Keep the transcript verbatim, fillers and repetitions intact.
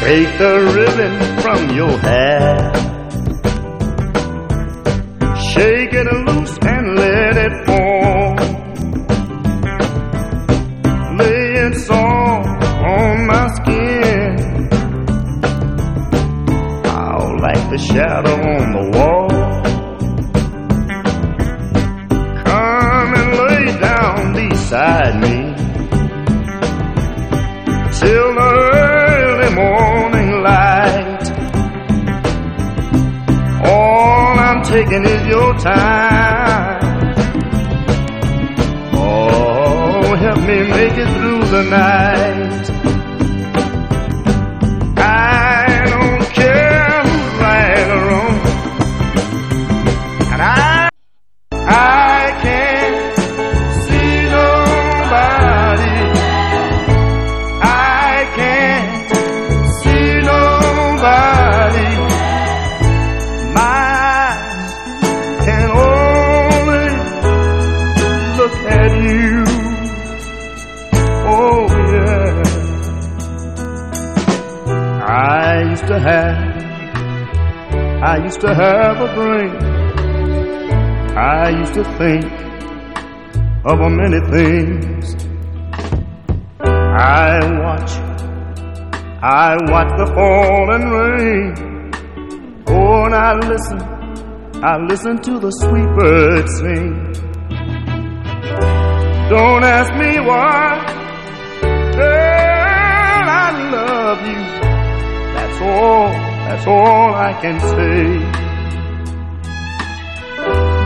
Take the ribbon from your hair, shake it loose and let it fall. Lay it soft on my skin, I'll like the shadow on the wall. Come and lay down beside me till the early morning light. All I'm taking is your time. Oh, help me make it through the night. I don't care who's right or wrong, and I, I can't see nobody. I can't see nobody. My eyes can only look at you. Oh yeah. I used to have, I used to have a brain. I used to think of a many things. I watch, I watch the falling rain. Oh, and I listen, I listen to the sweet birds sing. Don't ask me why, girl, I love you. That's all, that's all I can say.